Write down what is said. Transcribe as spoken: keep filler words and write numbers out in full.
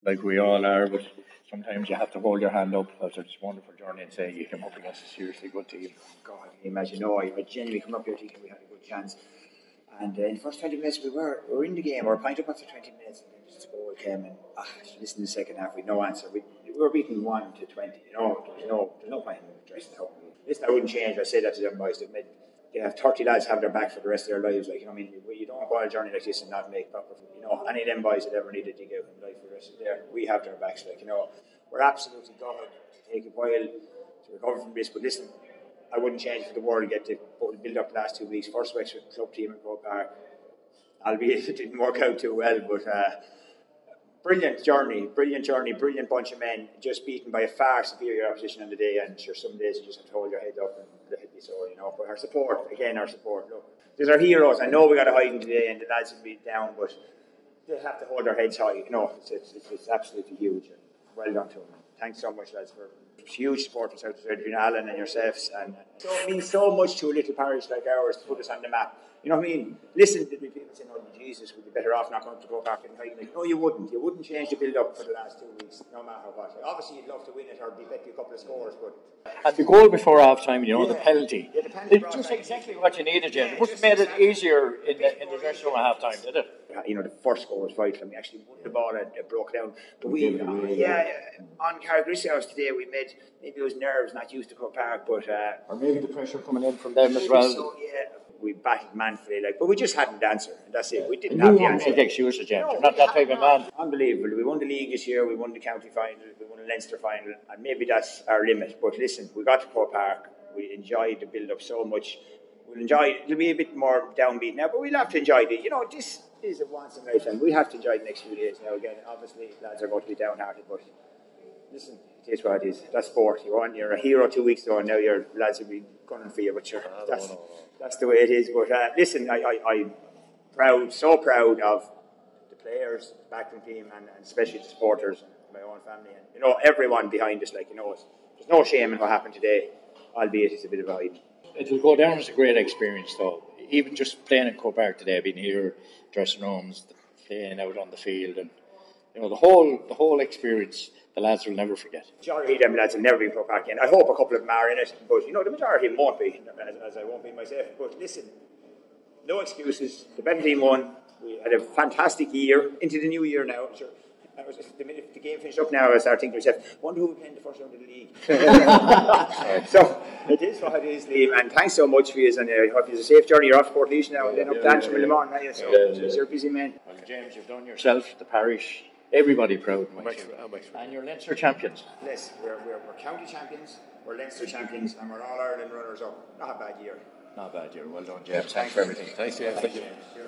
like we all are, but sometimes you have to hold your hand up after this wonderful journey and say you came up against a seriously good team. God, I can imagine. No, I, I genuinely come up here thinking we had a good chance. And uh, in the first twenty minutes, we were we were in the game. We were point up after twenty minutes, and then just a goal came. And ah, listen, in the second half, we had no answer. We, we were beaten one to twenty. You know, there's no there's no point in dressing it up. Listen, I wouldn't change. I say that to them boys. They made, they have thirty lads have their back for the rest of their lives. Like, you know, I mean, you, you don't go on a journey like this and not make proper. You know, any of them boys that ever needed to dig out in life for the rest of their, we have their backs. Like, you know, we're absolutely gutted to take a while to recover from this. But listen, I wouldn't change for the world. Get to build up the last two weeks. First Wexford club team in Croke Park. Albeit it didn't work out too well, but uh, brilliant journey, brilliant journey, brilliant bunch of men, just beaten by a far superior opposition on the day. And sure, some days you just have to hold your head up and let it be so, you know. But our support, again, our support. Look, there's our heroes. I know we got to hide them today, and the lads will be down, but they have to hold their heads high. You know, it's it's, it's, it's absolutely huge. And well done to them. Thanks so much, lads, for huge support from South Australia, between Alan and yourselves. And so it means so much to a little parish like ours to put us on the map. You know what I mean? Listen, there'll be people saying, oh, Jesus, we'd be better off not going to go back and hide. Like, no, you wouldn't. You wouldn't change the build-up for the last two weeks, no matter what. Like, obviously, you'd love to win it or be bet you a couple of scores, but... And the goal before half-time, you know, yeah. the penalty. Yeah, the penalty it's just exactly what you needed, Jen. Yeah, it must have made it easier in the, in the dressing room at half-time, did it? You know, the first goal was vital. We actually won the ball and it broke down. But we, uh, yeah, on Carrigrisi House today, we made, maybe it was nerves, not used to Croke Park, but... Uh, or maybe the pressure coming in from them as well. So, yeah. We battled manfully, like, but we just hadn't the answer, and that's it. We didn't have the answer. You make excuses, James. No, You're not that type of man. Unbelievable. We won the league this year. We won the county final. We won the Leinster final, and maybe that's our limit. But listen, we got to Croke Park. We enjoyed the build-up so much. We'll enjoy it. It'll be a bit more downbeat now, but we'll have to enjoy it. You know, this is a once in a lifetime. We have to enjoy the next few days now. Again, obviously, lads are going to be downhearted, but listen. It is what it is. That's sport. You won. You're a hero two weeks ago, and now your lads will be gunning for you. But sure, that's that's the way it is. But uh, listen, I, I, I'm proud, so proud of the players, the backroom team, and, and especially the supporters, and my own family, and you know everyone behind us. Like you know, it's, there's no shame in what happened today, albeit it's a bit of a hide. It'll go down as a great experience, though. Even just playing in Croke Park today, being here, dressing rooms, playing out on the field, and you know the whole the whole experience. The lads will never forget. The majority of them lads will never be Croke Park again. I hope a couple of them are in it, but you know the majority of them won't be, as, as I won't be myself. But listen, no excuses. The better team won. We had a fantastic year into the new year now. Sure. I was just, the minute the game finished up now, I started thinking to myself, wonder who will play in the first round of the league. So it is what it is, Liam. And thanks so much for you. And I hope it's a safe journey. You're off to Port Leash now, and then up yeah, to Antrim yeah, in the morning. Now, so yeah, yeah. You're a busy man. Well, James, you've done yourself, the parish. Everybody proud, Wexford, and, Wexford. And you're Leinster champions. Yes, we're, we're, we're county champions, we're Leinster champions, and we're All Ireland runners up. Not a bad year. Not a bad year. Well done, James. Thanks for everything. Thanks, James. Thank you.